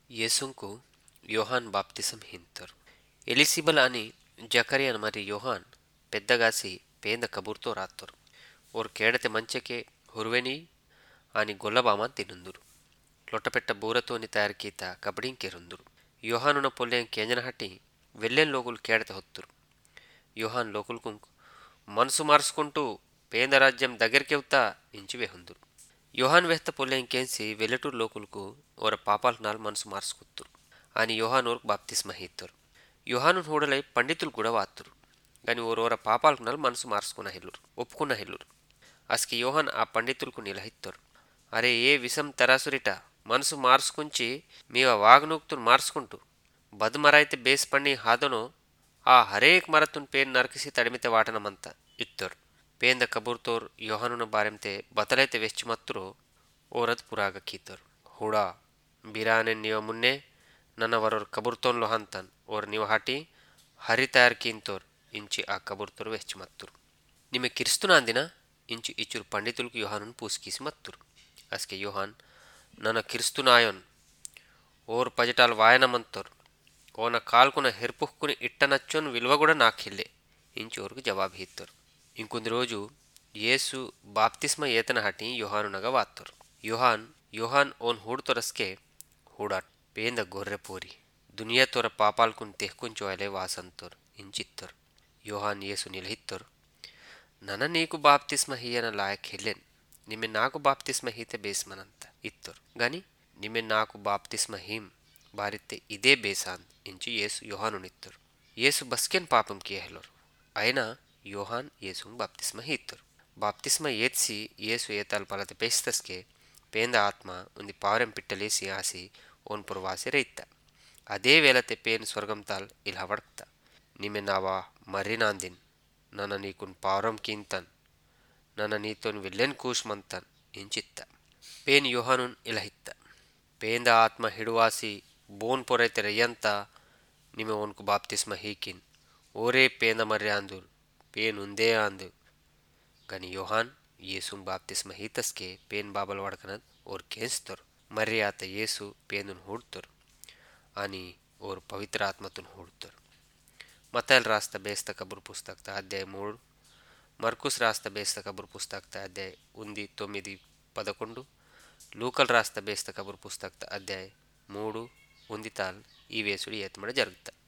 యేసుంకు యోహాన్ బాప్తిసం హింతరు. ఎలిసిబల్ అని జకరియన్ మరి యోహాన్ పెద్దగాసి ಪೇಂದ ಕಬೂರ್తో ರಾತ್ತರು. ಓರ್ ಕೇಡತೆ ಮಂಚಕ್ಕೆ ಹುರುವೆನಿ ಆನಿ ಗೊಲ್ಲಬಾಮಾನ್ ತಿನ್ನುಂದುರು. ಲೊಟ್ಟಪೆಟ್ಟ ಬೂರತೋನಿ ತಯಾರಿಕೀತ ಕಬಡಿಂಕೆರುಂದುರು. యోహానున పొల్లెం కేంజనహట్టి వెళ్ళెన్ లోకులు కేడత హొత్తురు. యోహాన్ లోకుల్కుంక్ మనసు మార్చుకుంటూ పేంద రాజ్యం దగ్గరికెవ్తా ఇంచి వెహుందురు. యోహాన్ వెహ్త పొల్లెం కేన్సి వెల్లటూరు లోకులకు ఓర పాపాల్నాల్ మనసు మార్చుకుత్తురు అని యోహాన్ ఓర్కు బాప్తిస్మ హీత్తరు. యోహాను హూడలై పండితులు కూడా వాత్తురు. గాని ఓరోర పాపాల్కునాల్ మనసు మార్చుకున్న హెల్లురు, ఒప్పుకున్న హెల్లురు. అస్కి యోహాన్ ఆ పండితులకు నిలహిత్తరు. అరే ఏ విషం తెరాసురిట మనసు మార్చుకుంచి మీవ వాగనూక్తును మార్చుకుంటూ బదుమరైతే ಬೇಸ್ ಪಣ್ಣಿ ಹಾದನೋ ಆ ಹರೇಕ್ ಮರತುನ್ ಪೇನ್ ನರಕಿಸಿ ತಡಿಮಿತೆ ವಾಟನಮಂತ ಇತ್ತರು. ಪೇಂದ ಕಬೂರ್ತೋರ್ ಯೋಹಾನುನ ಬಾರೆಂತೆ ಬತಲೈತೆ ವೆಚ್ಚಮತ್ತುರೋ ಓರದ್ ಪುರಾಗ ಕೀತರು. ಹುಡಾ ಬಿರಾನೆನ್ ನಿವ ಮುನ್ನೆ ನನ್ನ ವರೋರ್ ಕಬೂರ್ತೋನ್ಲು ಹಂತನ್ ಓರ್ ನಿವ ಹಾಟಿ ಹರಿ ತಯಾರ್ ಕೀಂತೋರ್ ಇಂಚಿ ಆ ಕಬೂರ್ತೋರ್ ವೆಚ್ಚಮತ್ತುರು. ನಿಮೆ ಕಿರಿಸ್ತುನಾಂದಿನ ಇಂಚಿ ಇಚ್ಚುರು పండితులకు యోహానును పూసికీసి మత్తురు. అస్కే యోహాన్ నన్న కిరిస్తునాయోన్ ఓర్ పజటాల్ వాయనమంతోర్ ఓన కాల్కున హెర్పుహ్కుని ఇట్టనచ్చోన్ విలువ కూడా నాఖిల్లే ఇంచి ఓర్కు జవాబు హీత్తరు. ఇంకొంది రోజు యేసు బాప్తిస్మ ఏతన హటి యోహానునగా వాత్తరు. యోహాన్ ఓన్ హూడుతొరస్కే హూడాట్ పేంద గొర్రె పోరి దునియా తొర పాపాల్కున్ తెహ్కుంచోయలే వాసంతోర్ ఇంచిత్తరు. యోహాన్ యేసు నిలహిత్తరు. నన నీకు బాప్తిస్మ హీయన లాయక్ హెల్లెన్, నిమె నాకు బాప్తిస్మ హీతే ಬೇಸ್ಮನಂತ ಇತ್ತರು. గాని నిమె నాకు బాప్తిస్మ హీం బారిತ್ತೆ ఇదే ಬೇಸಾನ್ ఇంచి యేసు యోహానునిత్తరు. యేసు బస్కెన్ పాపం కియహెలరు. అయినా యోహాన్ యేసున్ బాప్తిస్మ హీత్తరు. బాప్తిస్మ ఏత్సి యేసు ఏతాల్ పలత పేస్తస్కే పేంద ఆత్మ ఉంది పావరెం పిట్టలేసి ఆసి ఓన్ పురవాసి రైత్త. అదే వేళತೆ పేన్ స్వర్గం తాల్ ఇలా వడక్త. నిమె నావా మర్రినాందిన్ నన్న నీకున్ పావరం కీంతన్ నన్న నీతోన్ వెళ్ళెన్ కూష్మంతన్ ఇంచిత్త. పేన్ యోహానున్ ఇలహిత్త. పేంద ఆత్మ ಹಿಡುವಾಸಿ ಬೋನ್ ಪೊರೈತೆ ರೆಯ್ಯಂತ ನಿಮೆ ಓನ್ಕು ಬಾಪ್ತಿಸ್ಮ ಹೀಕಿನ್ ಓರೇ పేంద మర్రి ఆందుర్ పేన్ ఉందే ఆందు. గని యోహాన్ యేసున్ బాప్తిస్మ హీతస్కే పేన్ బాబల్ వడకనద్ ఓర్ కేన్స్తరు. మర్రి ఆత యేసు పేందున్ హూడ్తరు అని ఓర్ పవిత్ర ఆత్మతున్ హూడ్తరు. మతైల్ రాస్త బేస్త కబుర్ పుస్తకత అధ్యాయ 3, మర్కుస్ రాస్త బేస్త కబుర్ పుస్తకత అధ్యాయ 9-11, లూకల్ రాస్త బేస్త కబుర్ పుస్తకత అధ్యాయ 3 ఉందితాల్ ఈ వేసుడు ఏతమడ జరుగుతా.